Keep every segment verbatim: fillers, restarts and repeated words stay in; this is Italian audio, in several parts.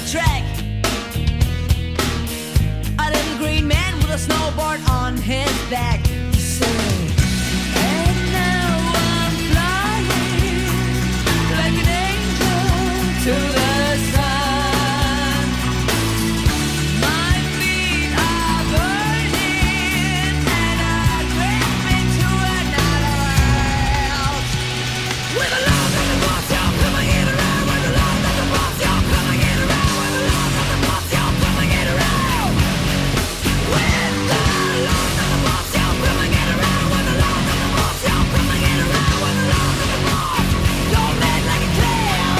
track. A little green man with a snowboard on his back. He said, and now I'm flying like an angel to the sun. My feet are burning and I bring me to another world. With a love that the boss, y'all coming in around. With a love that the boss, y'all coming in around. With a love that the boss, y'all coming in around. With the love that the boss, y'all coming in around. With the love that the boss, y'all coming in around. With the love that the boss, don't make like a clown.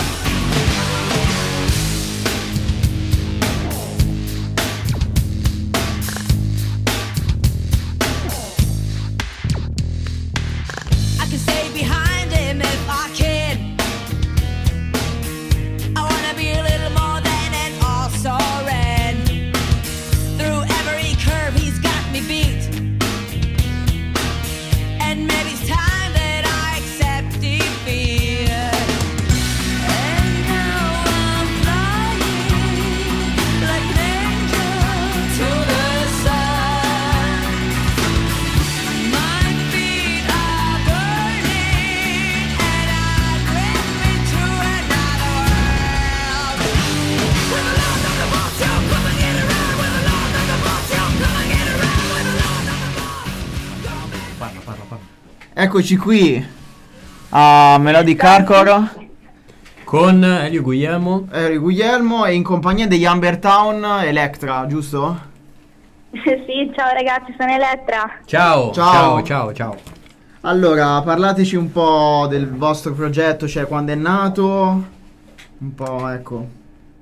I can stay behind him if I can. I wanna be a little more than an all-star-ran. Through every curve he's got me beat. And maybe it's time that I accept defeat. And now I'm flying like an angel to the sun. My feet are burning and I bring me to another world. With the love that the boss, y'all coming in around. With the love that the boss, y'all coming in around. With the love that the boss, don't make Parla, parla, parla. Eccoci qui a Melodic Hardcore, Con Elio Guglielmo. eh, Guglielmo e in compagnia degli Humbertown Electra, giusto? Sì, ciao ragazzi, sono Elettra. Ciao, Ciao. ciao, ciao, ciao. Allora, parlateci un po' del vostro progetto, cioè quando è nato, un po', ecco.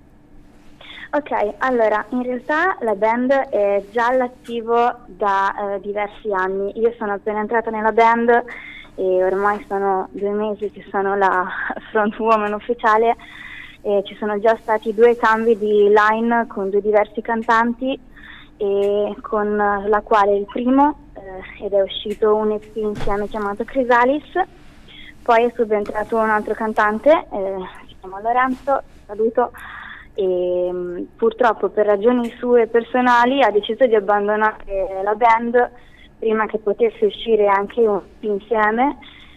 Ok, allora, in realtà la band è già all'attivo da eh, diversi anni. Io sono appena entrata nella band e ormai sono due mesi che sono la frontwoman ufficiale e ci sono già stati due cambi di line con due diversi cantanti e con la quale il primo, eh, ed è uscito un E P insieme chiamato Chrysalis, poi è subentrato un altro cantante, eh, si chiama Lorenzo, saluto, e mh, purtroppo per ragioni sue personali ha deciso di abbandonare la band prima che potesse uscire anche un E P insieme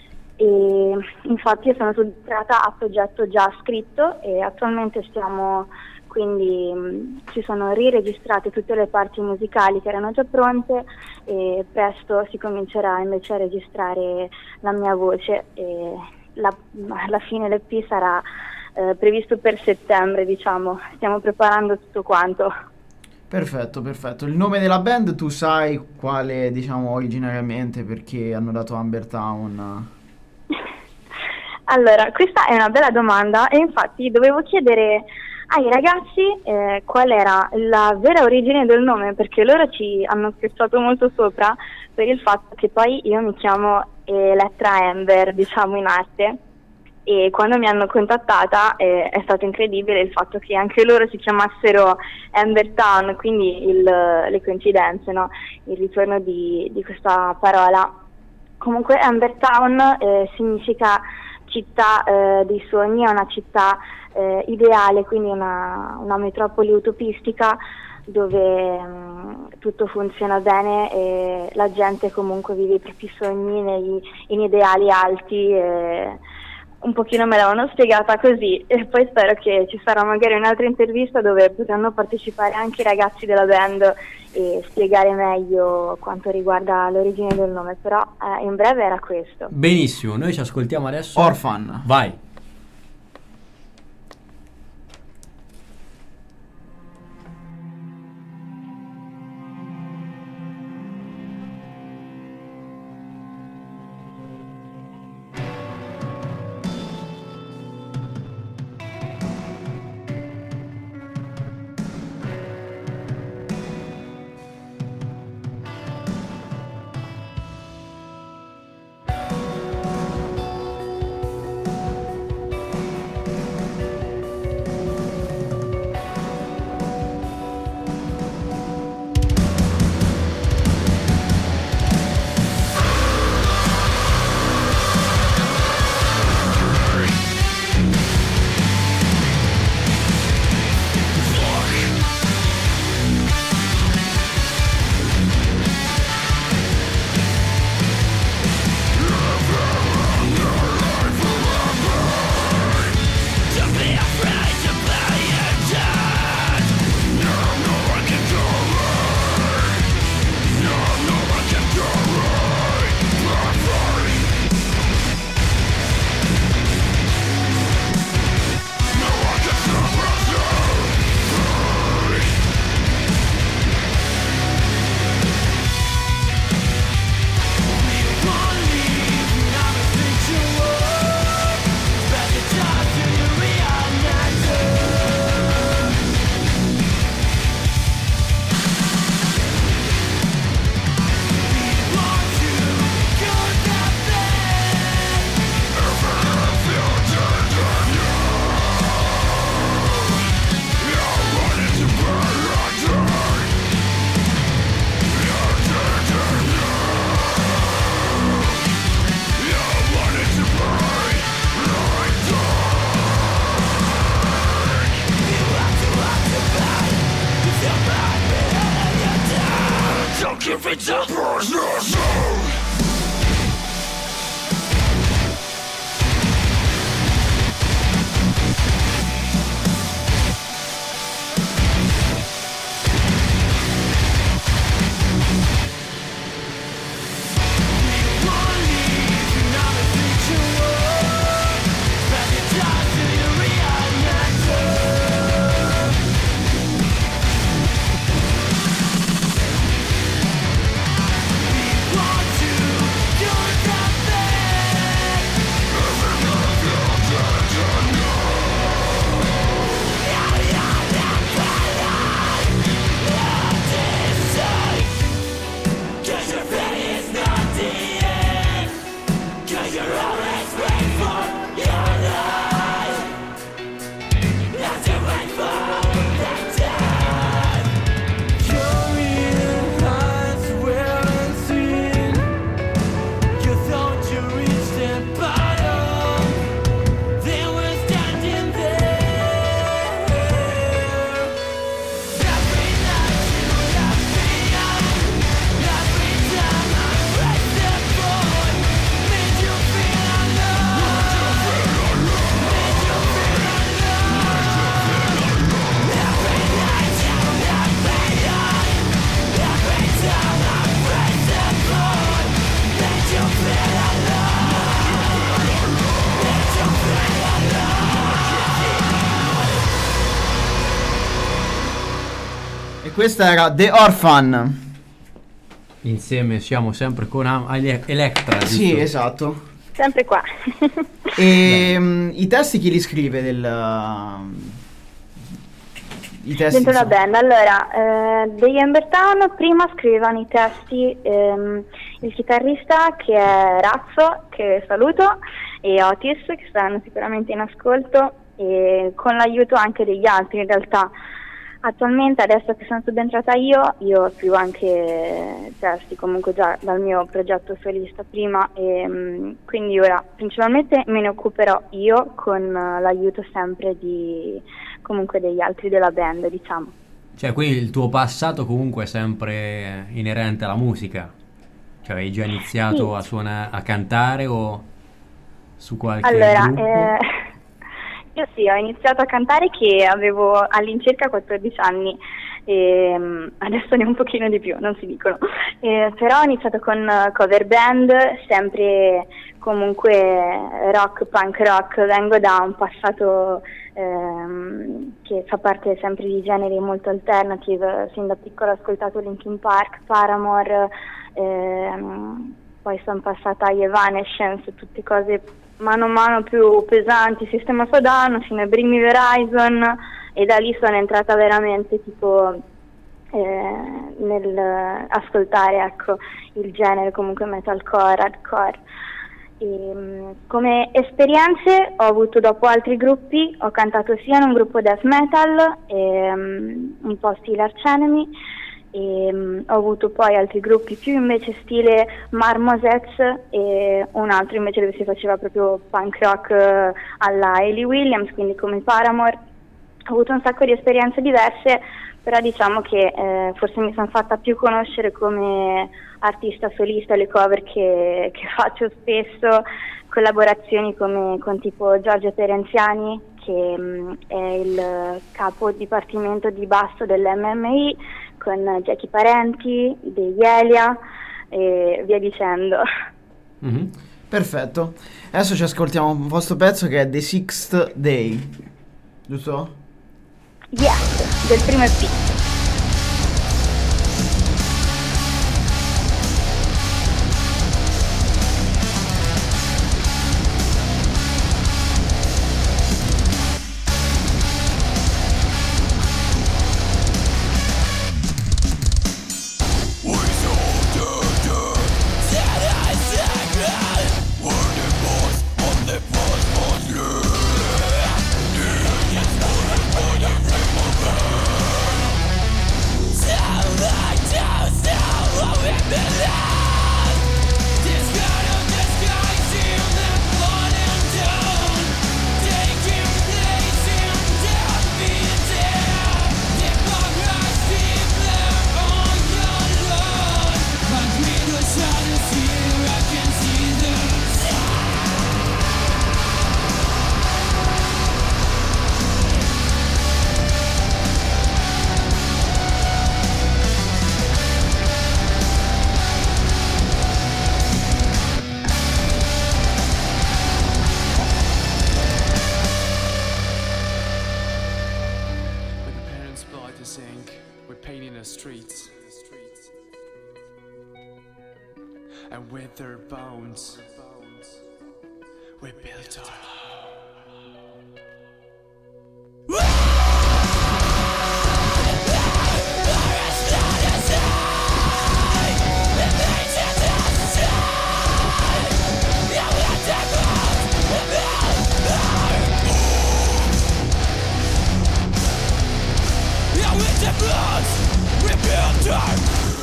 e infatti io sono subentrata a progetto già scritto e attualmente stiamo quindi mh, si sono riregistrate tutte le parti musicali che erano già pronte e presto si comincerà invece a registrare la mia voce e la, alla fine l'E P sarà Eh, previsto per settembre, diciamo. Stiamo preparando tutto quanto. Perfetto, perfetto. Il nome della band tu sai quale, diciamo, originariamente, perché hanno dato Humbertown? Allora, questa è una bella domanda e infatti dovevo chiedere ai ragazzi eh, qual era la vera origine del nome, perché loro ci hanno scherzato molto sopra per il fatto che poi io mi chiamo Elettra Amber, diciamo in arte. E quando mi hanno contattata eh, è stato incredibile il fatto che anche loro si chiamassero Humbertown, quindi il, le coincidenze, no? Il ritorno di, di questa parola. Comunque Humbertown eh, significa città eh, dei sogni, è una città eh, ideale, quindi una, una metropoli utopistica dove mh, tutto funziona bene e la gente comunque vive i propri sogni nei, in ideali alti. E, un pochino me l'avevano spiegata così e poi spero che ci sarà magari un'altra intervista dove potranno partecipare anche i ragazzi della band e spiegare meglio quanto riguarda l'origine del nome, però eh, in breve era questo. Benissimo, noi ci ascoltiamo adesso. Orphan. Vai. Questa era The Orphan. Insieme siamo sempre con Am- Ele- Electra, giusto? Sì, esatto. Sempre qua. E um, i testi chi li scrive del i testi Dentro la insomma? band, allora, eh, degli Embertown prima scrivevano i testi ehm, il chitarrista che è Razzo, che saluto, e Otis, che saranno sicuramente in ascolto, e con l'aiuto anche degli altri in realtà. Attualmente, adesso che sono subentrata io, io scrivo anche testi comunque già dal mio progetto solista prima, e mh, quindi ora principalmente me ne occuperò io con uh, l'aiuto sempre di comunque degli altri della band, diciamo. Cioè, quindi il tuo passato comunque è sempre inerente alla musica? Cioè, hai già iniziato Sì. a suonare, a cantare o su qualche Allora, gruppo? eh, io sì, ho iniziato a cantare che avevo all'incirca quattordici anni, e, um, adesso ne ho un pochino di più, non si dicono, eh, però ho iniziato con uh, cover band, sempre comunque rock, punk rock. Vengo da un passato ehm, che fa parte sempre di generi molto alternative. Sin da piccola ho ascoltato Linkin Park, Paramore, ehm, poi sono passata agli Evanescence, tutte cose mano a mano più pesanti, System of a Down, fino a Bring Me the Horizon, e da lì sono entrata veramente tipo eh, nel ascoltare, ecco, il genere comunque metalcore, hardcore. E, mh, come esperienze ho avuto dopo altri gruppi, ho cantato sia in un gruppo death metal, e, um, un po' stile Arch Enemy, e um, ho avuto poi altri gruppi più invece stile Marmosets, e un altro invece dove si faceva proprio punk rock uh, alla Hayley Williams, quindi come Paramore. Ho avuto un sacco di esperienze diverse, però diciamo che eh, forse mi sono fatta più conoscere come artista solista, le cover che, che faccio spesso, collaborazioni come con tipo Giorgio Terenziani, che mh, è il capo dipartimento di basso dell'M M I, con Jackie Parenti, degli Elia e via dicendo. Mm-hmm. Perfetto. Adesso ci ascoltiamo un vostro pezzo che è The Sixth Day, giusto? Yes, del primo E P. We're and with their bones we built our home. We built our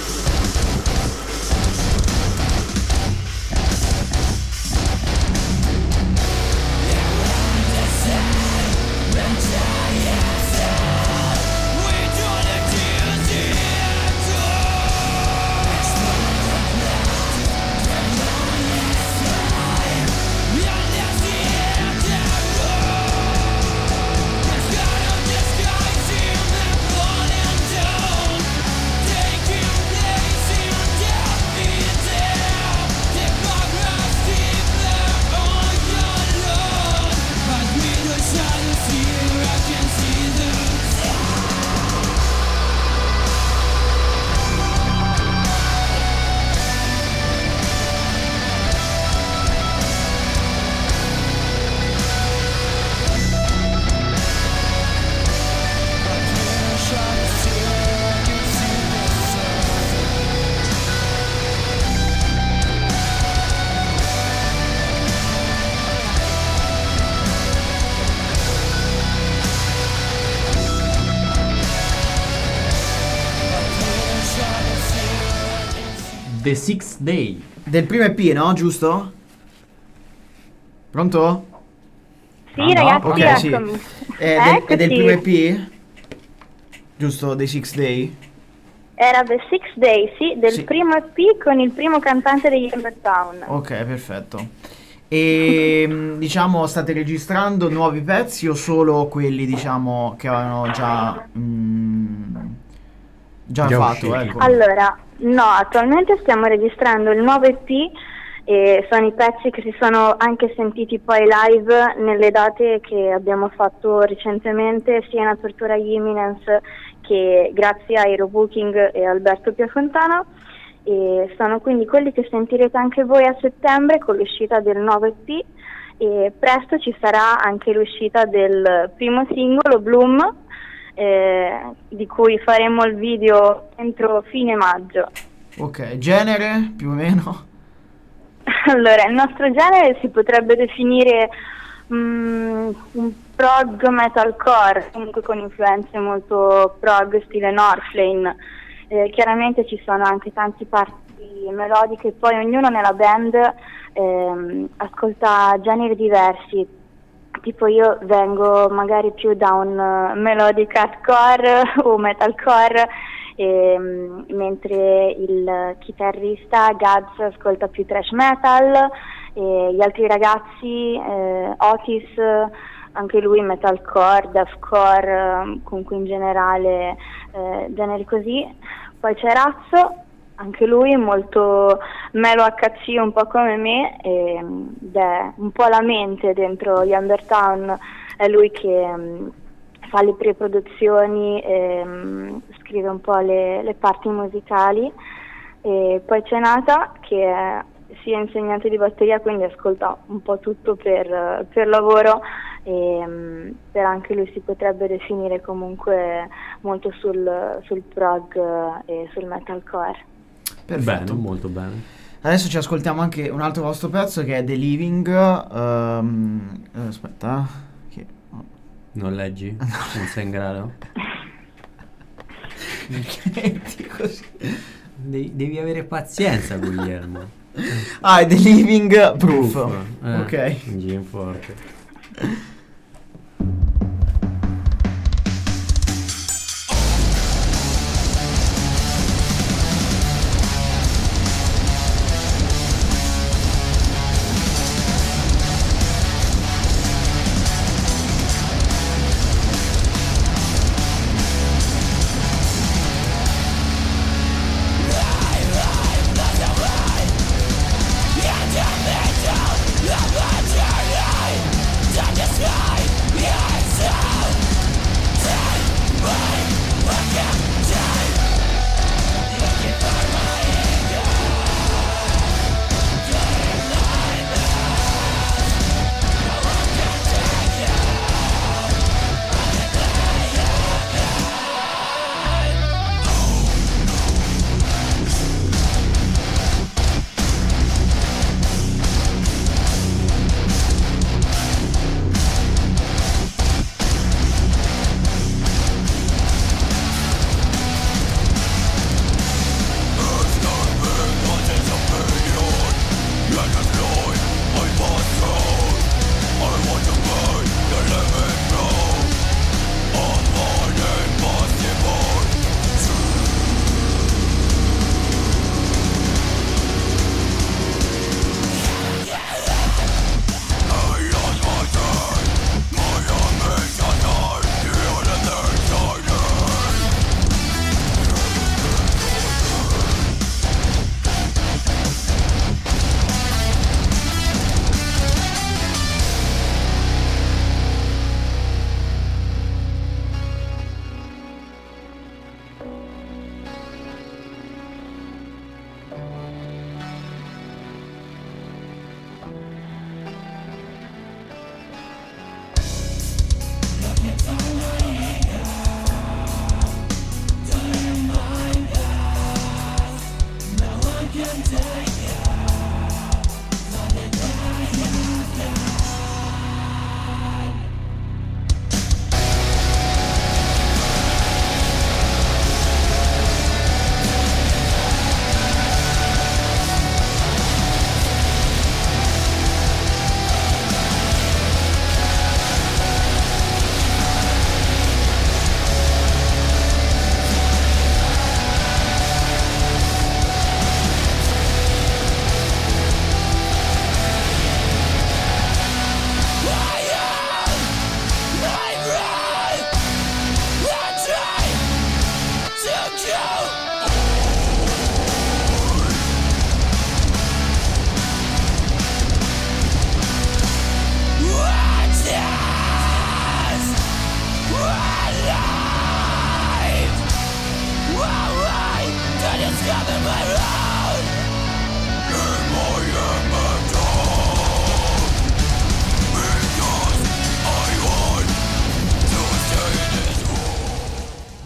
The Sixth Day. Del primo E P, no? Giusto? Pronto? Sì, Ah, no? ragazzi, Ok, sì. eccomi. È del, è del Eccoci. primo E P? Giusto, The Sixth Day? Era The Six Day, sì, del Sì. primo E P con il primo cantante degli Embertown. Ok, perfetto. E mh, diciamo state registrando nuovi pezzi o solo quelli diciamo che avevano già mh, già, Già fatto, usciti. ecco. Allora, no, attualmente stiamo registrando il nuovo E P e sono i pezzi che si sono anche sentiti poi live nelle date che abbiamo fatto recentemente sia in apertura agli Imminence che grazie a Aerobooking e Alberto Piafontana, e sono quindi quelli che sentirete anche voi a settembre con l'uscita del nuovo E P, e presto ci sarà anche l'uscita del primo singolo Bloom, eh, di cui faremo il video entro fine maggio. Ok, genere più o meno? Allora, il nostro genere si potrebbe definire mm, un prog metalcore, comunque con influenze molto prog stile Northlane. Eh, chiaramente ci sono anche tanti parti melodiche, poi ognuno nella band ehm, ascolta generi diversi. Tipo io vengo magari più da un uh, melodic hardcore o metalcore, ehm, mentre il chitarrista Gads ascolta più thrash metal, e gli altri ragazzi, eh, Otis, anche lui metalcore, deathcore, eh, comunque in generale eh, generi così. Poi c'è Razzo, anche lui molto melo acca ci, un po' come me, e, ed è un po' la mente dentro gli Embertown, è lui che um, fa le pre-produzioni e um, scrive un po' le, le parti musicali. E poi c'è Nata che è sia insegnante di batteria, quindi ascolta un po' tutto per, per lavoro, e um, per anche lui si potrebbe definire comunque molto sul, sul prog e sul metalcore. Perfetto. Bene, molto bene. Adesso ci ascoltiamo anche un altro vostro pezzo che è The Living. ehm, eh, aspetta, che... Non leggi? Non sei in grado? Metti così. Devi, devi avere pazienza, Guglielmo. Ah, è The Living Proof. Eh, Ok. Gin forte. Just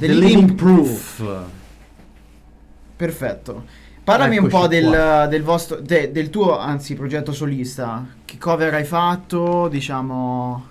The The Living Living Proof. Proof. Perfetto. Parlami un Eccoci po' del, qua. del vostro, de- del tuo, anzi, progetto solista. Che cover hai fatto, diciamo...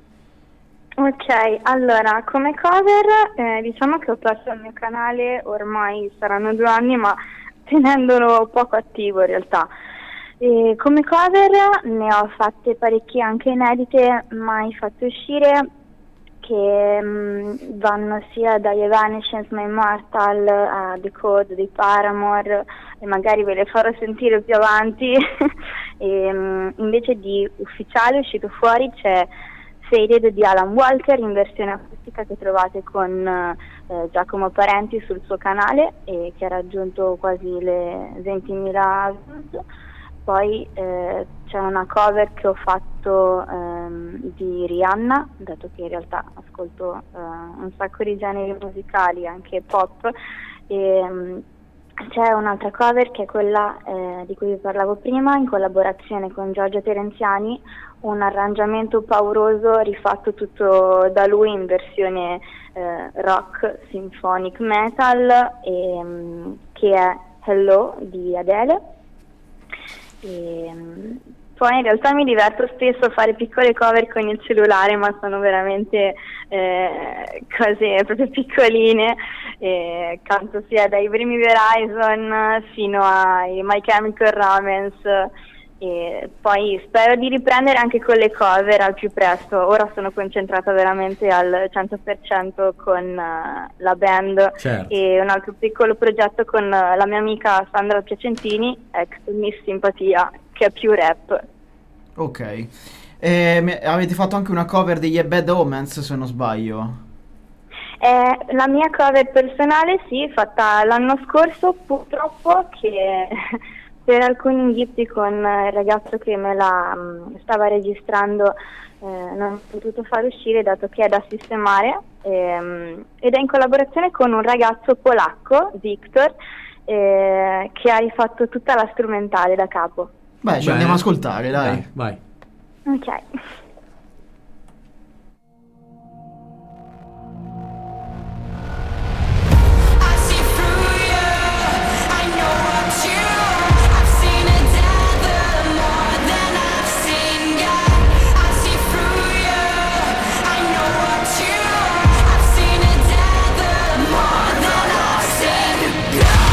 Ok, allora, come cover, eh, diciamo che ho perso il mio canale, ormai saranno due anni, ma tenendolo poco attivo in realtà. E come cover ne ho fatte parecchie anche inedite, mai fatte uscire, che mh, vanno sia dagli Evanescence, My Immortal, a The Code, dei Paramore, e magari ve le farò sentire più avanti. E, mh, invece di ufficiale uscito fuori c'è Faded di Alan Walker in versione acustica che trovate con eh, Giacomo Parenti sul suo canale e che ha raggiunto quasi le ventimila views. Poi eh, c'è una cover che ho fatto ehm, di Rihanna, dato che in realtà ascolto eh, un sacco di generi musicali, anche pop, e um, c'è un'altra cover che è quella eh, di cui vi parlavo prima, in collaborazione con Giorgio Terenziani, un arrangiamento pauroso rifatto tutto da lui in versione eh, rock, symphonic metal, e, um, che è Hello di Adele. E, um, poi in realtà mi diverto spesso a fare piccole cover con il cellulare, ma sono veramente eh, cose proprio piccoline, e canto sia dai primi Verizon fino ai My Chemical Romance, e poi spero di riprendere anche con le cover al più presto. Ora sono concentrata veramente al cento per cento con uh, la band, Certo. e un altro piccolo progetto con uh, la mia amica Sandra Piacentini, ex Miss Simpatia, che è più rap. Ok. Eh, me- avete fatto anche una cover degli Bad Omens, se non sbaglio. Eh, la mia cover personale, sì, fatta l'anno scorso, purtroppo che per alcuni indizi con il ragazzo che me la mh, stava registrando eh, non ho potuto far uscire, dato che è da sistemare, ehm, ed è in collaborazione con un ragazzo polacco, Victor, eh, che ha rifatto tutta la strumentale da capo. Beh, ci Bene. andiamo ad ascoltare, dai. Dai, vai. Ok. I see through you. I know what you. I've seen a devil more than I've seen God. I see through you. I know what you. I've seen a devil more than I've seen God.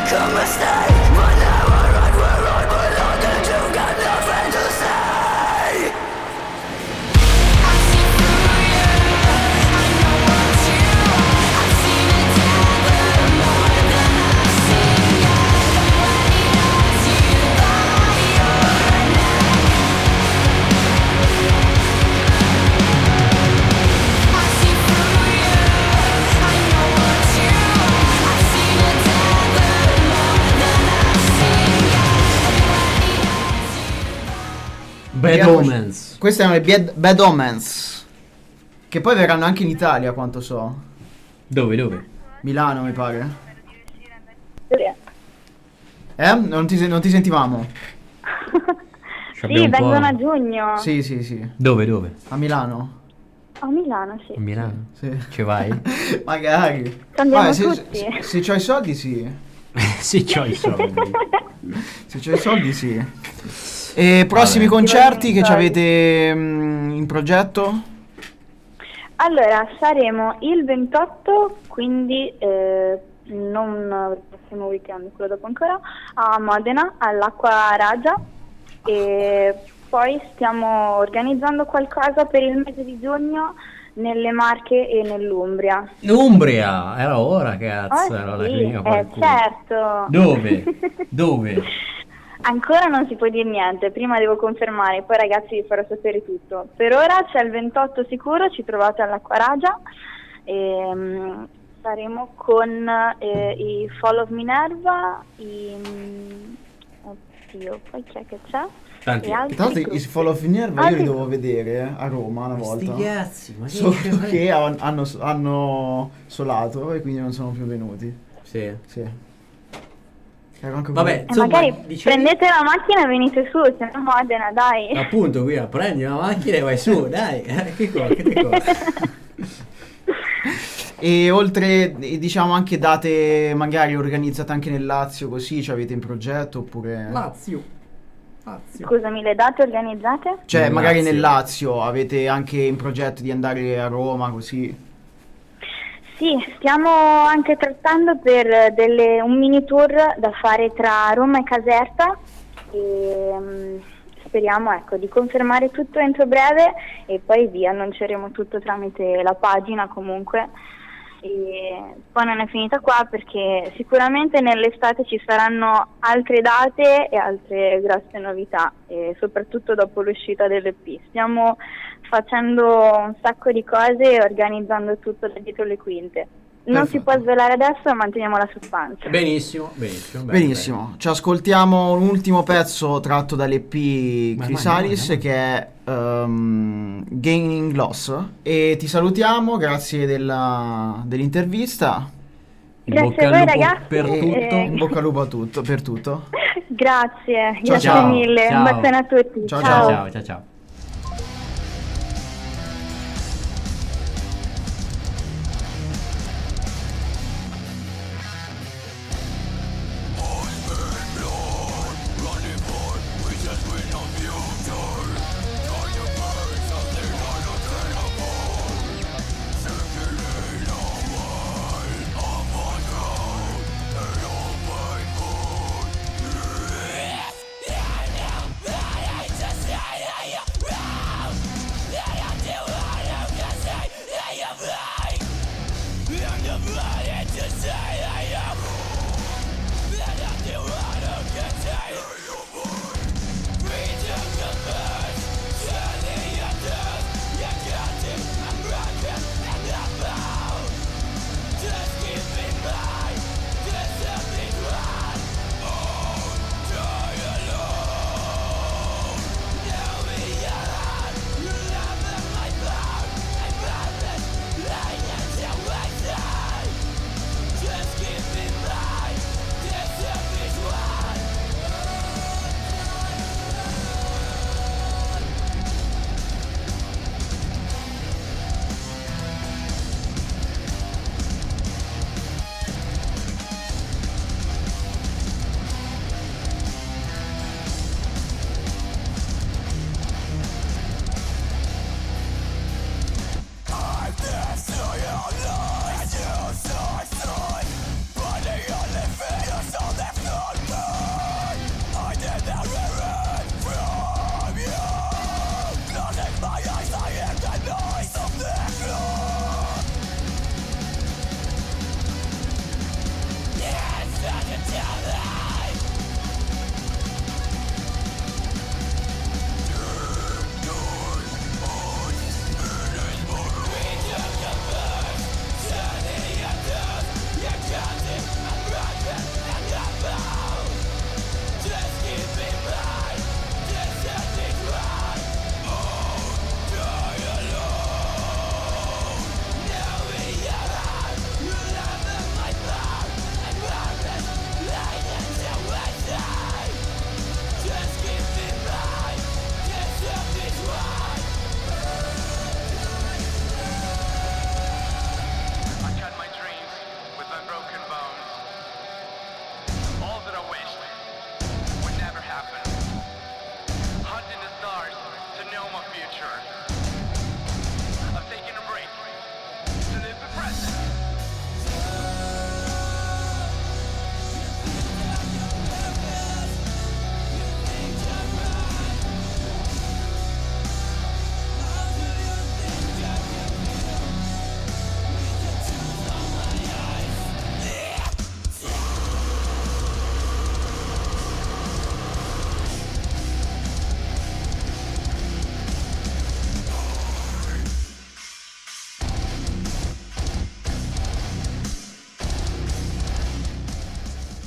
Bad Omens. Queste erano le Bad, Bad Omens, che poi verranno anche in Italia, a quanto so. Dove, dove? Milano, mi pare. Sì, Eh? Non ti, non ti sentivamo? Ci abbiamo un po'- vengono a giugno. Sì, sì, sì. Dove, dove? A Milano? A Milano, sì. A Milano? Sì. Ci vai? Magari. Andiamo se, tutti. se, se c'ho i soldi, sì. Sì, c'ho i soldi. Se c'ho i soldi, sì. E prossimi Vabbè. concerti che ci Soldi. avete mm, in progetto? Allora, saremo il ventotto, quindi eh, non il prossimo weekend, quello dopo ancora, a Modena, all'Acqua Ragia, e poi stiamo organizzando qualcosa per il mese di giugno nelle Marche e nell'Umbria. Umbria, era ora, cazzo, Oh, era la sì, clinica eh, qualcuno. certo. Dove? Dove? Ancora non si può dire niente, prima devo confermare, poi ragazzi vi farò sapere tutto. Per ora c'è il ventotto sicuro, ci trovate all'Acqua Ragia, e, mm, saremo con eh, i Fall of Minerva, i... mm, oddio, poi chi è che c'è? Tanti. E altri Tra l'altro i gruppi. Fall of Minerva io Altri- li dovevo vedere eh, a Roma una volta. Sti cazzi, ma che Solo dice- che han- hanno, hanno solato e quindi non sono più venuti. Sì. Sì. Ero anche Vabbè, E insomma, magari dicevi- prendete la macchina e venite su, siamo a Modena, dai. Appunto, qui a prendi la macchina e vai su, dai. Eh, che cosa, che cosa? E oltre, eh, diciamo, anche date magari organizzate anche nel Lazio, così ci avete in progetto oppure... Lazio. Lazio. Scusami, le date organizzate? Cioè, Nel magari Lazio. nel Lazio avete anche in progetto di andare a Roma, così. Sì, stiamo anche trattando per delle, un mini tour da fare tra Roma e Caserta e mm, speriamo ecco, di confermare tutto entro breve e poi vi annunceremo tutto tramite la pagina comunque. E poi non è finita qua perché sicuramente nell'estate ci saranno altre date e altre grosse novità e soprattutto dopo l'uscita dell'E P. Stiamo facendo un sacco di cose e organizzando tutto da dietro le quinte. Non si Perfetto. può svelare adesso, manteniamo la suspense. Benissimo, benissimo. bene, Benissimo, ci ascoltiamo un ultimo pezzo tratto dall'E P Ma Chrysalis vai, vai, vai. che è ehm, Gaining Loss e ti salutiamo, grazie della- dell'intervista bene. In Grazie bocca a al voi, lupo ragazzi. per e tutto. in bocca al lupo a tutto, per tutto. Grazie, Ciao, grazie ciao. mille, Ciao. un bacione a tutti. Ciao, Ciao, ciao, ciao, ciao. Yeah, yeah, yeah, yeah, yeah, yeah.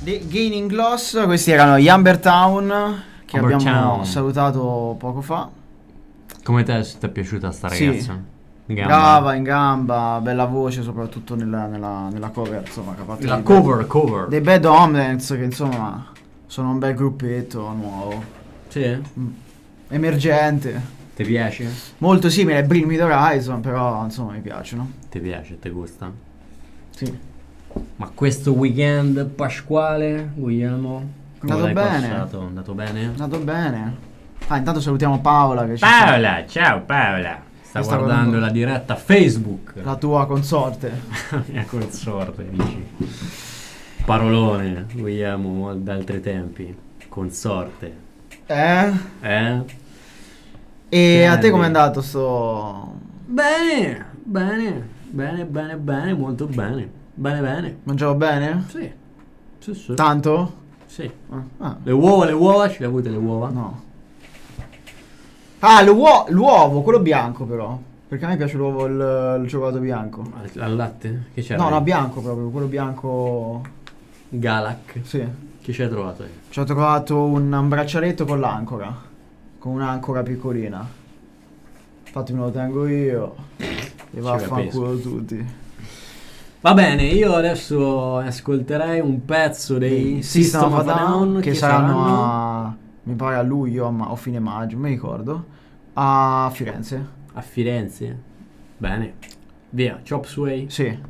The Gaining Gloss, questi erano gli Ambertown che Amber abbiamo Town. salutato poco fa. Come te ti è piaciuta sta Sì. ragazza? In gamba. Brava, in gamba, bella voce, soprattutto nella, nella, nella cover, insomma, che ha fatto La dei cover, Bad- cover. dei Bad Omens, che insomma sono un bel gruppetto nuovo, Sì? emergente, Ti piace? molto simile a Bring Me the Horizon, però insomma mi piacciono. Ti piace, ti gusta? Sì. Ma questo weekend pasquale, Guglielmo? Come Andato l'hai bene. passato? Andato bene? È andato bene. Ah, intanto salutiamo Paola che ci Paola, ciao Paola. Sta Sta guardando guardando- la diretta Facebook. sta- la tua consorte. La mia consorte, dici. Parolone, Guglielmo, d'altri tempi. Consorte. Eh? Eh? E a te Senti. com'è andato sto... Bene, bene, bene, bene, bene, molto bene. Bene, bene. Mangiavo bene? Sì. Sì, sì. Tanto? Sì. Ah, ah, Le uova, le uova, ce le avute le uova? no. Ah, l'uo- l'uovo, quello bianco però. Perché a me piace l'uovo, il, il cioccolato bianco. Al, al latte? Che c'era? No, no, bianco proprio, quello bianco... Galac. Sì. Che ci hai trovato? Io? Ci ho trovato un, un braccialetto con l'ancora. Con un'ancora piccolina. Infatti me lo tengo io. E vaffanculo tutti. Va bene, io adesso ascolterei un pezzo dei System of a Down che saranno saranno a... mi pare a luglio ma- o fine maggio, non mi ricordo. A Firenze. a Firenze. Bene. Via, Chop Suey. Sì.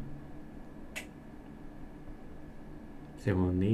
Secondi.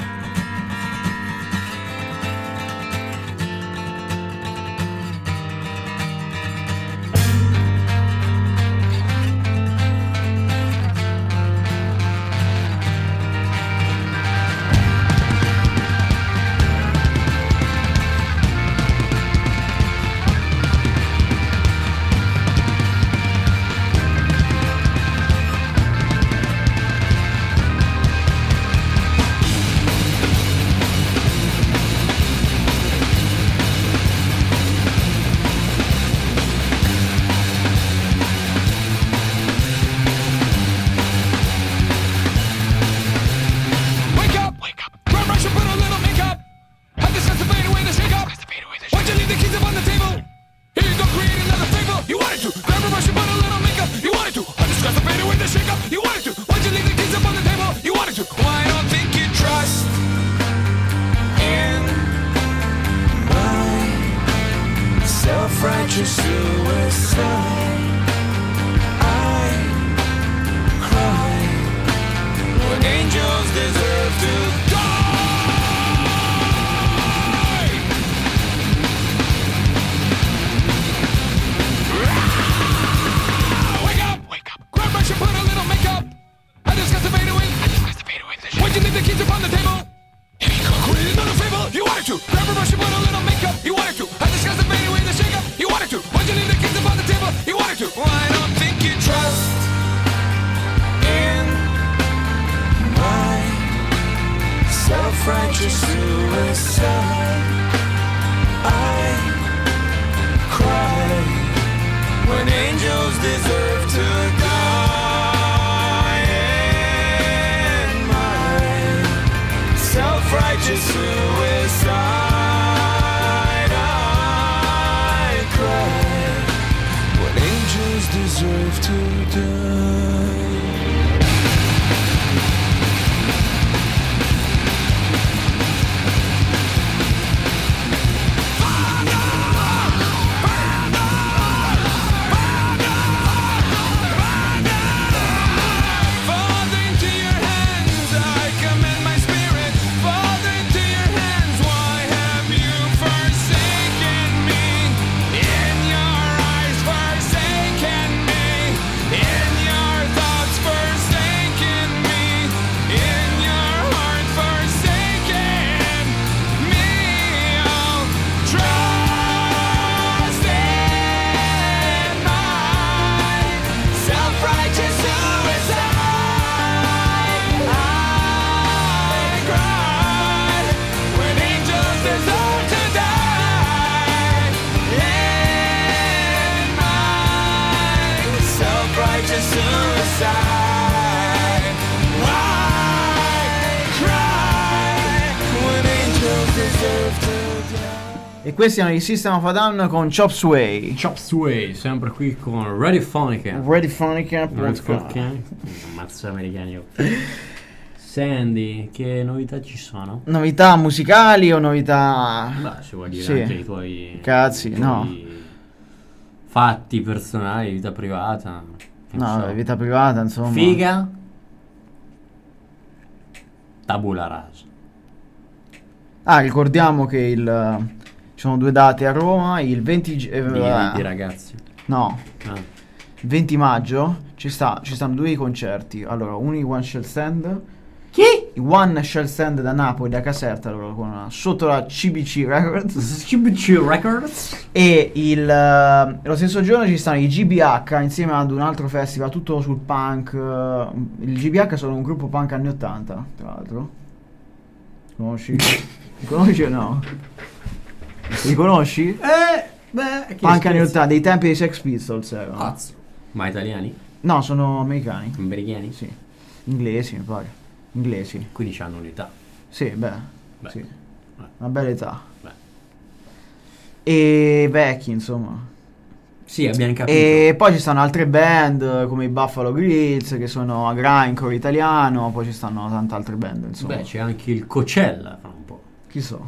Wake up! Wake up! Grab brush and put a little makeup. Have the sense to fade away the shake up. Why'd you leave the keys up on the table? Here you go, create another fable. You wanted to. Grab a brush and put a little makeup. You wanted to. Have the sense to fade away the shake up. You wanted to. Why'd you leave the keys up on the table? You wanted to. Well, I don't think you trust in my self-righteous suicide. I cry when angels deserve to die. Wake up! Wake up! Grab brush and put a little makeup. I just got to fade away. I just got to fade away. Why'd you leave the keys upon the table? Here you go, create another fable. You wanted to. Grab a brush and put a little makeup. You wanted to. I just got to fade away the shake up. You wanted to. Why'd you leave the keys upon the table? You wanted to. Well, I don't think you trust in my self-righteous suicide. I cry when angels deserve to die. In my self-righteous suicide, I cry when angels deserve to die. Father, into your hands I commend my spirit. Father, into your hands, why have you forsaken me? In your eyes, forsaken me. In your thoughts, forsaken me. In your heart, forsaken me. Oh, trust in my self-righteous suicide. I cried when angels deserve to die. In my self-righteous suicide, I cried E questi erano i System of a Down con Chop Suey. Chop Suey, sempre qui con Radiofonica. Radiofonica. Radiofonica. Mazza americani. oh. Sandy, che novità ci sono? Novità musicali o novità... Beh, se vuoi dire Sì. anche i tuoi... Cazzi, i tuoi no. Fatti personali, vita privata. che No, so. vabbè, vita privata, insomma. Figa. Tabula rasa. Ah, ricordiamo che il... ci sono due date a Roma, il venti... gi- eh, Di, eh, di ragazzi. no, Ah. il venti maggio ci, sta, ci stanno due concerti. Allora, uno i One Shell Stand. Chi? I One Shell Stand da Napoli, da Caserta, allora, con una- sotto la C B C Records. C B C Records. E il, eh, lo stesso giorno ci stanno i G B H insieme ad un altro festival, tutto sul punk. eh, Il G B H sono un gruppo punk anni ottanta, tra l'altro. Conosci? Li conosci o no? Li conosci? Eh, beh, che Punk anni scherzi. ottanta, dei tempi dei Sex Pistols erano. Cazzo. Ma italiani? No, sono americani. Americani? Sì. Inglesi, mi pare. Inglesi. Quindi hanno un'età. Sì, beh. Beh. Sì. Beh. Una bella età. Beh. E vecchi, insomma. Sì, abbiamo capito. E poi ci stanno altre band eh, come i Buffalo Grills, che sono a grindcore italiano. Poi ci stanno tante altre band, insomma. Beh, c'è anche il Coachella fra un po'. Chi so?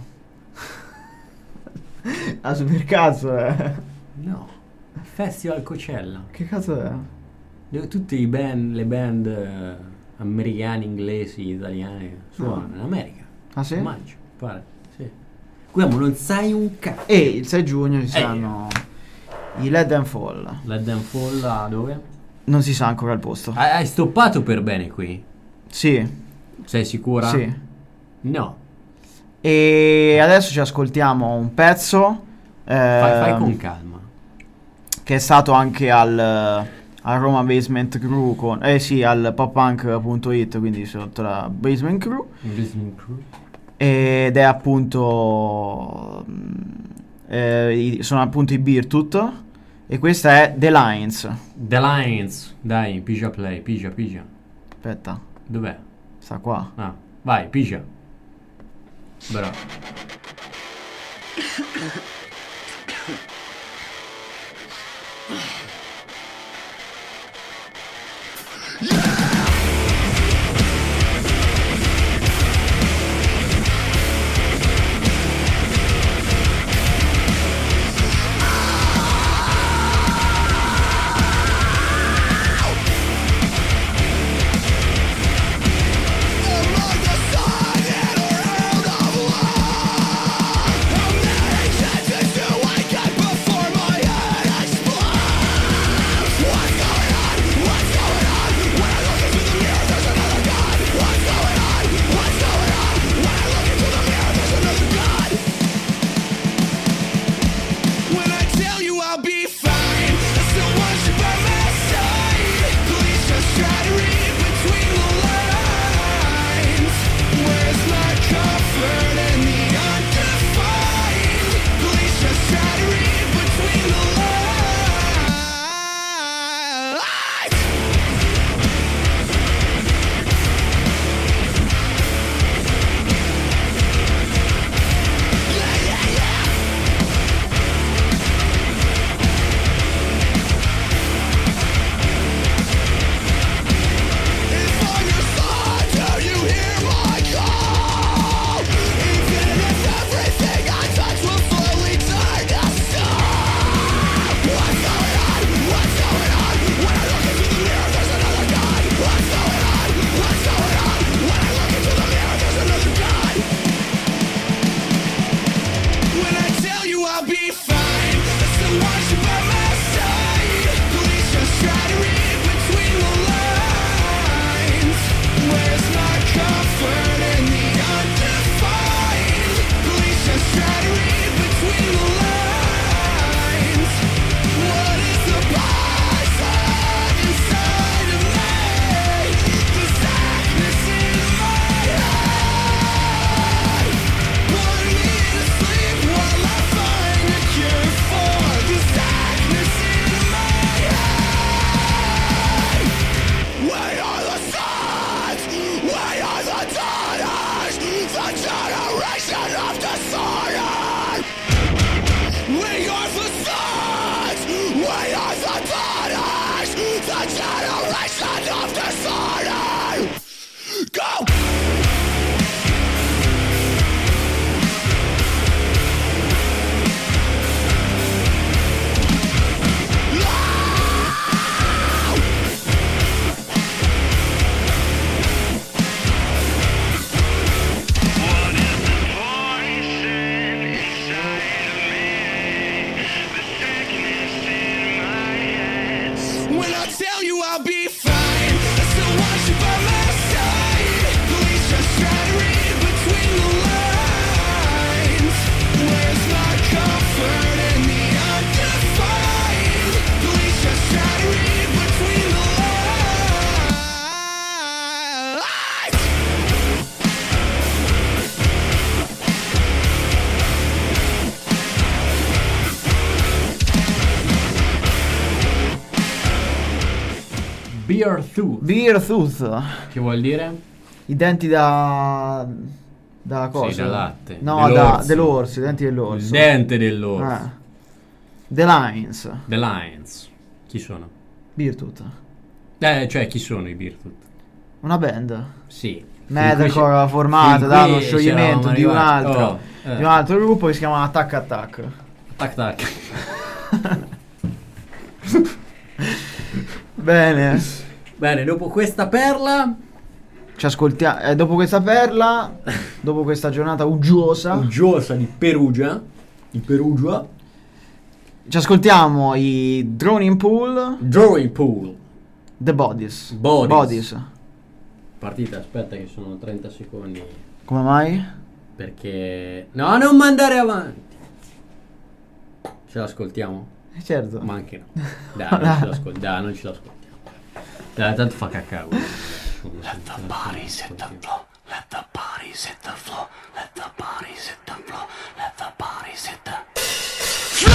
Ah, super cazzo, eh. No. Il Festival Coachella. Che cazzo è? Dove tutte i band, le band eh, americane, inglesi, italiane suonano in America. Ah, sì? A maggio, pare. Sì. Guarda, ma non sai un cazzo. E il sei giugno ci saranno i Let Them Fall. Let Them Fall a dove? Non si sa ancora il posto. Hai, hai stoppato per bene qui? Sì, Sei sicura? sì. No. E adesso ci ascoltiamo un pezzo Fai, fai ehm, con calma. che è stato anche al, al Roma Basement Crew con, eh sì, al poppunk punto it, quindi sotto la Basement Crew, Listening Crew. ed è appunto mm, eh, i- sono appunto i Birtut, e questa è The Lines. The Lions. Dai, pigia play, pigia, pigia. Aspetta, Dov'è? sta qua. Ah, vai, pigia. Bravo. What's going on? What's going on? Where are the When I tell you I'll be fine, I still want you by my side. Please just try to read between the lines. Where's my comfort in the undefined? Please just try to read between the lines. Beer Tooth. Beer tooth. Che vuol dire? I denti da... da cosa? Sì, da latte. No, Dell'orso. da, dell'orso, i denti Il dell'orso. dente dell'orso. Ah. The Lions. The Lions. Chi sono? Beer tooth. Eh, cioè, chi sono i Beer Tooth? Una band. Sì. Metalcore Fin qui- formata fin dallo qui ci scioglimento eravamo di un arrivati. altro Oh, eh. di un altro gruppo che si chiama Attack Attack. Tac tac. Bene. Bene, dopo questa perla Ci ascoltiamo. Eh, dopo questa perla, dopo questa giornata uggiosa, uggiosa di Perugia, di Perugia, ci ascoltiamo i Drowning Pool, Drawing Pool. The Bodies. Bodies. Partita, aspetta che sono trenta secondi. Come mai? Perché... No, non mandare avanti. Ce l'ascoltiamo? Eh, certo. Ma anche no. Dai, non ce l'ascoltiamo. Dai, non ce l'ascoltiamo. Dai, tanto fa cacao. Let the bodies hit the floor. Let the bodies hit the floor. Let the bodies hit the floor. Let the bodies hit the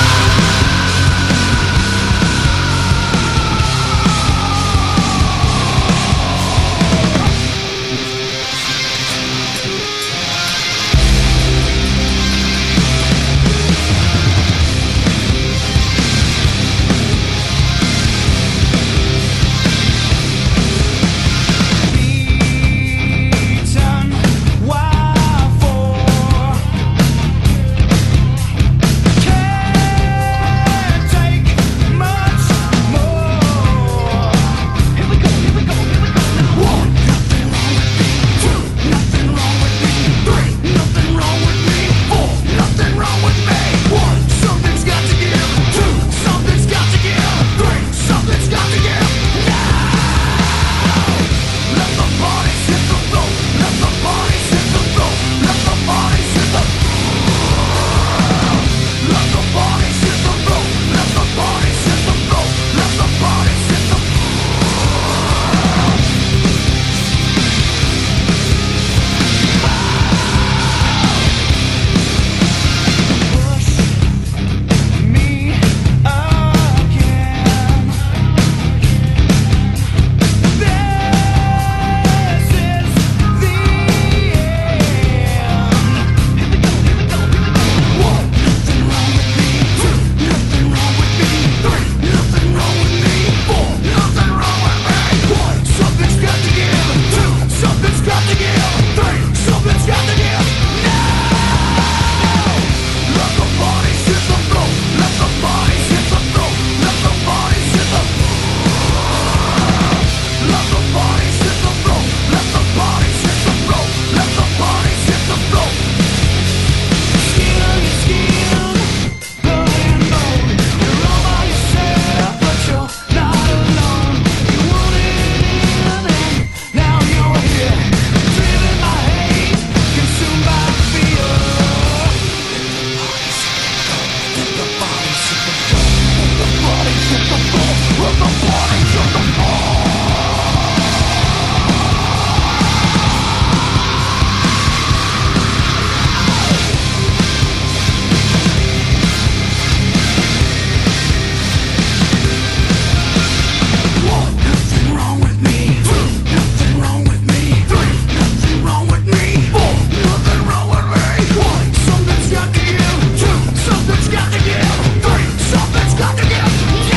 Beaten, why for? Can't take much more. Here we go, here we go, here we go now. One, nothing wrong with me. Two, nothing wrong with me. Three, nothing wrong with me. Four, nothing wrong with me. One, something's got to give. Two, something's got to give. Three, something's got to give. Let the bodies hit the floor. Let the bodies hit the floor. Let the bodies hit the Let the bodies hit the floor. Let the bodies hit the floor. Let the bodies hit the Push me again. This is the end. Here we go, here we go, here we go. One, nothing wrong with me. Two, nothing wrong with me. Three, nothing wrong with me. Four, nothing wrong with me. One, something's got to give. Two, something's got to give. Three, something's got to give. Now, let the bodies hit the floor. Let the bodies hit the floor. Let the bodies hit the Let the bodies hit the floor. Let the bodies hit the floor. Let the bodies hit the floor. Skin to skin, blood and bone. You're all by yourself, but you're not alone. You wanted it in, and now you're here. Driven by hate, consumed by fear. Let the bodies hit the floor. Let the bodies hit the floor. Let the bodies hit the floor. One, nothing wrong with me. Two, nothing wrong with me. Three, nothing wrong with me. Four, nothing wrong with me. One, something's got to give. Two, something's got to give. Three, something's got to give.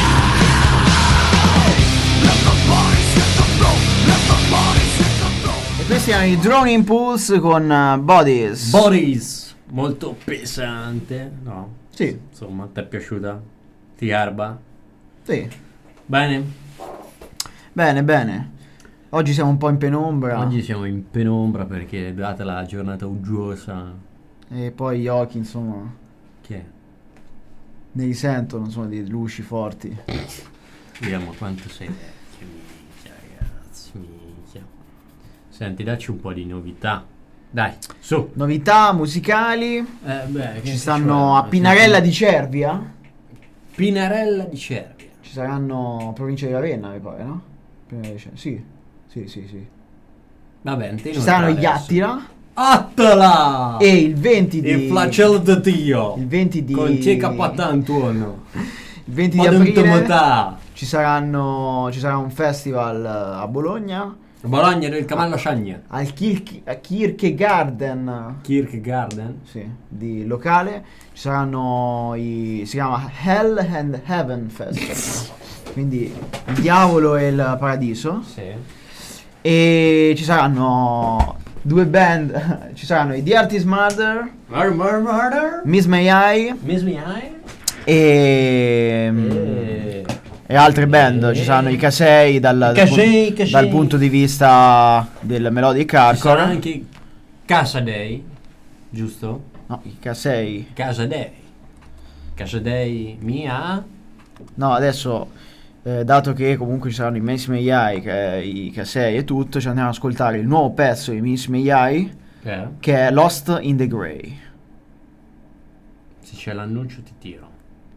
Yeah! Let the bodies hit the floor. Let the bodies hit the floor. E questi erano i Drowning Pools con uh, Bodies. Boris, molto pesante, no? Sì, Insomma, ti è piaciuta? Ti garba? sì. Bene? Bene, bene. Oggi siamo un po' in penombra. Oggi siamo in penombra perché data la giornata uggiosa. E poi gli occhi, insomma, Che è? ne risentono, insomma, di luci forti. Vediamo quanto sei vecchio, minchia, ragazzi, minchia. Senti, dacci un po' di novità. Dai, su. Novità musicali. Eh, beh, che Ci stanno a c'è? Pinarella di Cervia. Pinarella di Cervia. Ci saranno provincia di Ravenna, mi pare, no? Pinarella di Cervia. Sì, sì, sì, sì. Vabbè, te Ci saranno gli adesso. Attila. Attila! E il venti di... Il flagello di Dio. Il venti di... Con Tia Capatantuono. Il venti di aprile Paduntumutà. ci saranno ci sarà un festival eh, a Bologna Bologna del Cavallo Sciagna. al Kirk, a Kierkegaarden, Kierkegaarden. sì, di locale. Ci saranno i si chiama Hell and Heaven Fest. Quindi il diavolo e il paradiso. Sì. E ci saranno due band, ci saranno i The Artist Mother, Murder, murder, murder. Miss May I Miss Me Eye. e Eh. e altre band. Ci saranno i Casei dal, I Casei, dal, Casei. dal punto di vista del melodic Ci sarà hardcore. anche Casa Dei, giusto? No, i Casei. Casa Dei. Casa Dei mia. No, adesso eh, dato che comunque ci saranno i Miss May I, che- i Casei e tutto, ci andiamo ad ascoltare il nuovo pezzo di Miss May I, Eh? che è Lost in the Grey. Se c'è l'annuncio ti tiro.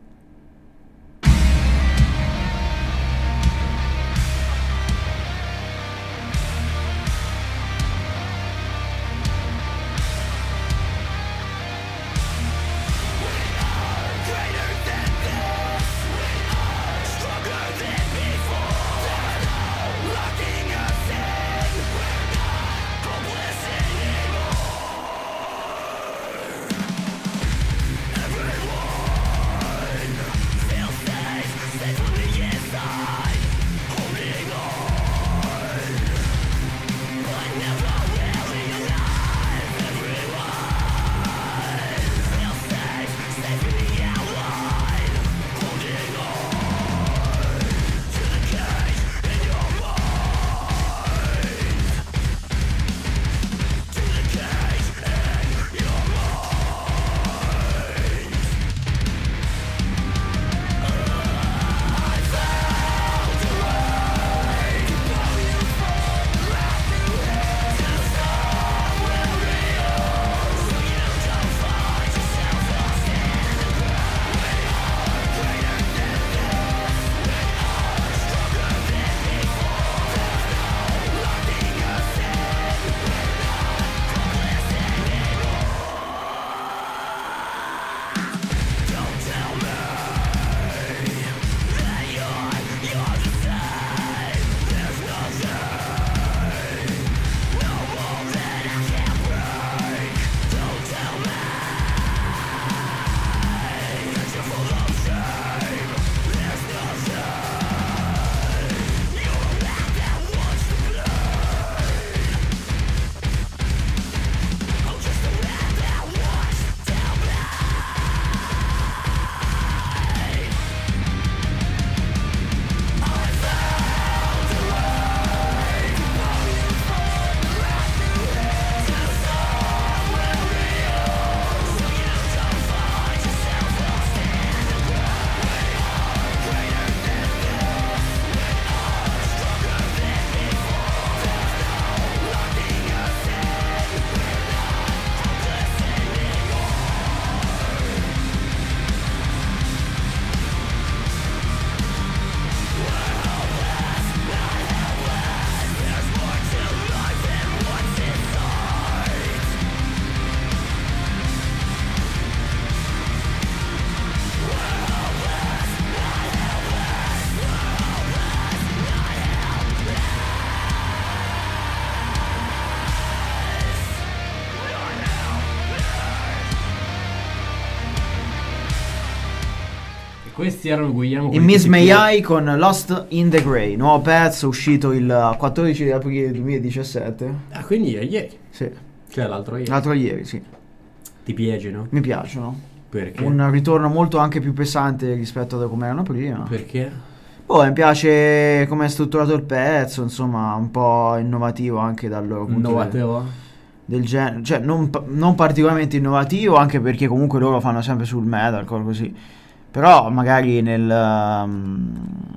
Questi erano Guglielmo. E Miss May I con Lost in the Grey, nuovo pezzo uscito il quattordici di aprile duemiladiciassette. Ah, quindi è ieri. Sì, Cioè l'altro ieri. l'altro ieri, sì. Ti piace, no? Mi piacciono. Perché? Un ritorno molto anche più pesante rispetto a come erano prima. Perché? Oh, mi piace come è strutturato il pezzo, insomma, un po' innovativo anche dal loro punto Innovativo. del genere, cioè non, pa- non particolarmente innovativo, anche perché comunque loro fanno sempre sul metalcore così, però magari nel um,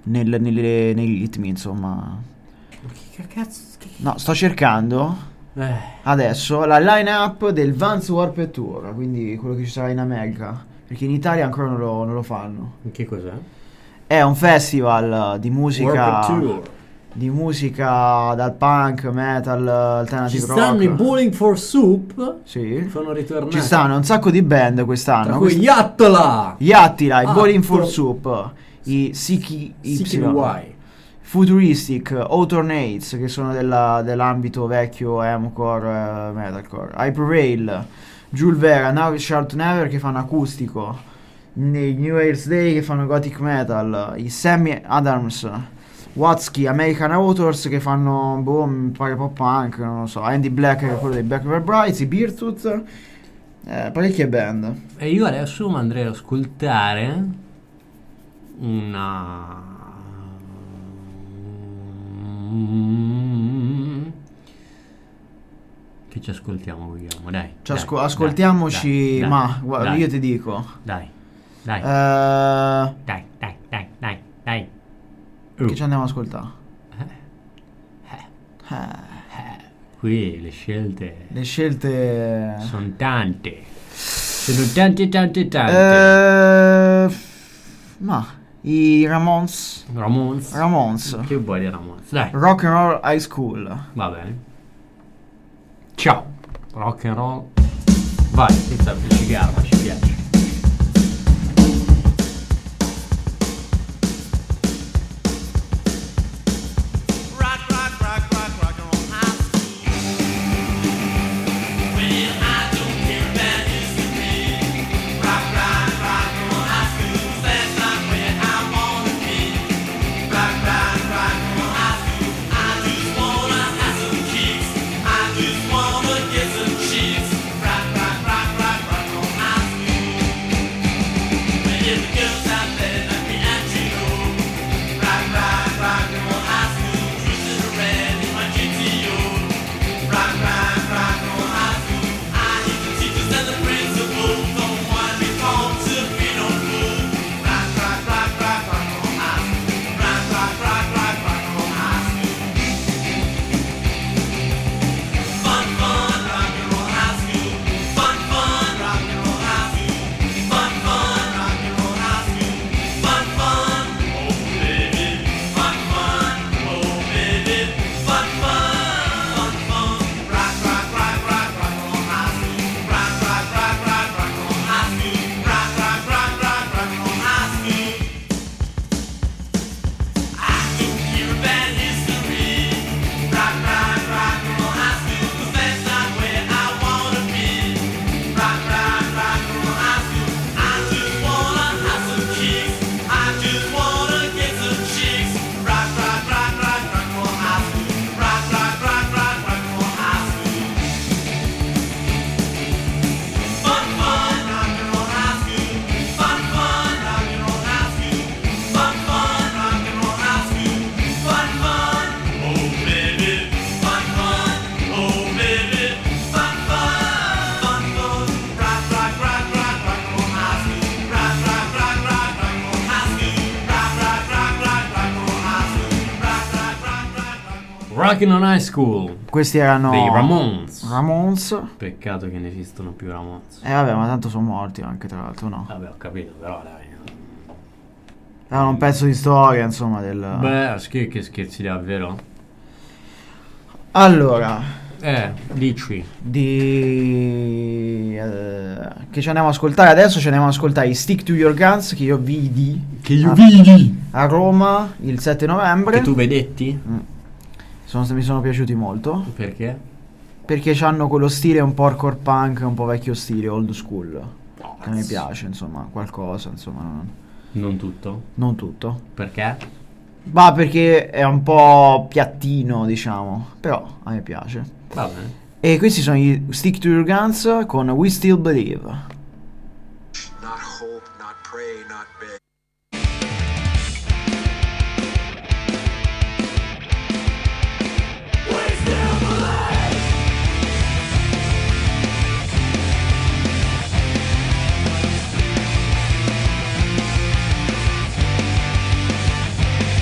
nel- nelle- nei ritmi, insomma. Che cazzo? Che... No, sto cercando Eh, adesso la line-up del Vans Warped Tour, quindi quello che ci sarà in America, perché in Italia ancora non lo, non lo fanno. che cos'è? È un festival di musica Warped Tour. di musica dal punk, metal, Ci alternative stanno i rock. Bowling for Soup. Sì. Sono ritornati. Ci stanno un sacco di band Tra quest'anno. cui Quest- Yattala. Gli Attila, i Ah, Bowling for to- Soup, i Siki Siki Y, Y. Futuristic, Autornates, che sono della- dell'ambito vecchio emocore, eh, metalcore, Hyperrail, Jules Vera, Now We Shall Never che fanno acustico, i New Year's Day che fanno gothic metal, i Sammy Adams, Watsky, American Authors che fanno boh, mi pare pop punk, non lo so, Andy Black che è quello dei Black River Brides, i Beertooth, eh, parecchie band. E io adesso mi andrei ad ascoltare una... Che ci ascoltiamo, vogliamo? Dai. Ci dai, asco- dai, ascoltiamoci, dai, ma dai, guarda, dai, io ti dico, Dai, dai, eh, dai, dai, dai, dai, dai. Uh, che ci andiamo ad ascoltare? Eh, Qui le scelte le scelte... sono tante. Sono tante, tante, tante. Eh, ma i Ramones, Ramones. Ramones, Che vuoi di Ramones? Dai, Rock and Roll High School. va bene. Ciao. Rock and roll. Vai, senza ci garba, ci piace. Rock, rock, rock, rock, rock and roll high school. Well, I don't care about history. Rock, rock, rock and roll high school. That's not where I wanna be. Rock, rock, rock and roll high school. I just wanna have some kicks. I just wanna get some chicks. Rock, rock, rock, rock, rock and roll high school. Well, if the girls out there like me and you, rock, rock, rock and roll high school. Cruising around in my G T O. Rock, rock, rock and roll high school. I hear the teachers and the principals don't want me home to be no fool. Rock, rock, rock, rock, rock and roll high school. Rock, rock, rock, rock, rock and roll high school. Fun, fun, rock and roll high school. Fun, fun, rock and roll high school. Fun, fun, rock and roll high school. Fun, fun, oh baby. Fun, fun, oh baby. Fun, fun, fun, fun. Rock, rock, rock, rock, rock and roll high school. Rock, rock, rock, rock, rock and roll high school. Rock, rock, rock, rock, rock and roll high school. I don't care about history. Rock, rock, rock and roll high school, 'cause that's not where I wanna be. Rock, rock, rock and roll high school. I just wanna have some kicks. I just wanna get some chicks. Rock, rock, rock, rock, rock and roll high school. Rock, rock, rock, rock, rock and roll high school. Fun, fun, rock and roll high school. Fun, fun, rock and roll high school. Fun, fun, rock and roll high school. Fun, fun, oh baby. Fun, fun, oh baby. Fun, fun, fun, fun. Rock, rock, rock, rock, rock and roll high school. Rock, rock, rock, rock, rock and roll high school. Rock, rock, rock, rock, rock and roll high school. Rock, rock, rock, rock, rock and roll. Rockin' on High School Questi erano dei Ramones. Ramones. Peccato che ne esistono più Ramones. Eh vabbè, ma tanto sono morti anche, tra l'altro, no? Vabbè, ho capito, però dai. Erano un pezzo di storia, insomma, del... Beh, scher- che scherzi davvero? Allora, Eh, dici. di... eh, che ci andiamo ad ascoltare adesso? Ci andiamo ad ascoltare i Stick to Your Guns, che io vidi Che io a- vidi. a Roma il sette novembre. Che tu vedetti? Sono- mi sono piaciuti molto, Perché? perché hanno quello stile un po' hardcore punk, un po' vecchio stile, old school, che mi piace, insomma, qualcosa, insomma, non, Non tutto. non tutto. Perché? Ma perché è un po' piattino, diciamo, però a me piace. Va bene. E questi sono i Stick to Your Guns con We Still Believe. Not hope, not pray, not beg. Rock,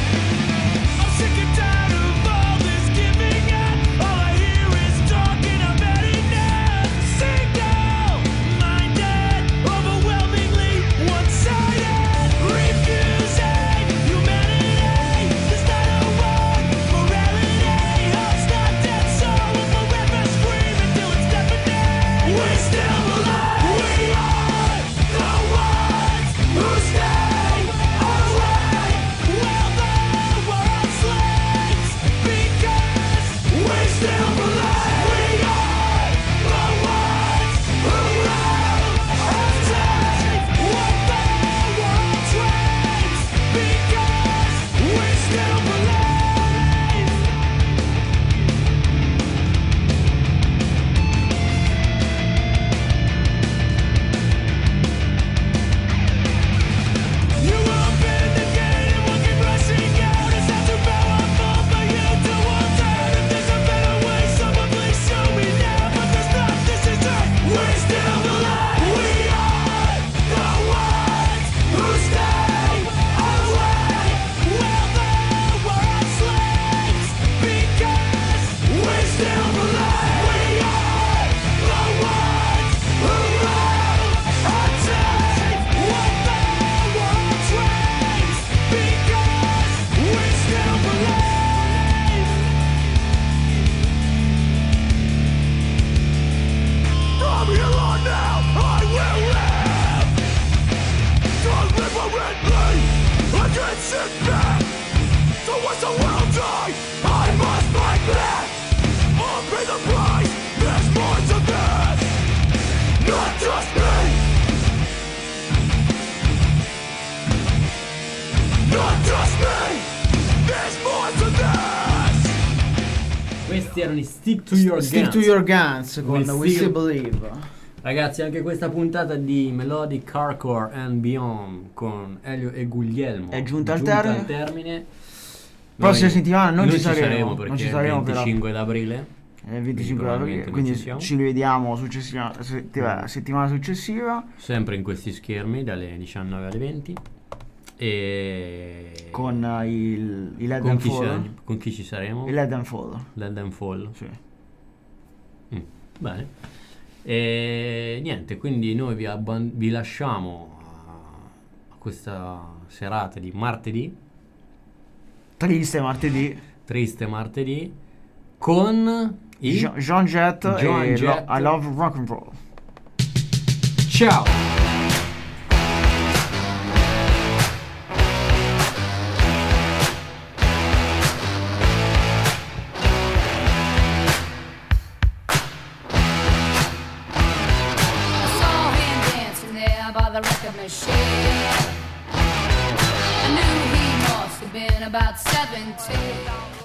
Questi erano i Stick to Your Stick Guns. to Your Guns con We We Still- Still Believe. Ragazzi, anche questa puntata di Melodic Hardcore and Beyond con Elio e Guglielmo È giunta al termine. termine. Prossima Noi settimana non non ci saremo, perché non ci è il saremo per la- venticinque d'aprile. È il venticinque Quindi aprile, probabilmente quindi non ci siamo. ci rivediamo successiva, settima- Mm. settimana successiva Sempre in questi schermi dalle diciannove alle venti. E con uh, il, il Let con Them chi, Fall. ci- con chi ci saremo? Il Let Them Fall. Let Them Fall. Sì. Mm, bene. E niente, quindi noi vi, abban- vi lasciamo a, a questa serata di martedì, Triste martedì. triste martedì, con i... Jean, Jean Jett Joan e Jett. Lo- I Love Rock and Roll. Ciao! I saw him dancing there by the record machine. I knew he must have been about seventeen.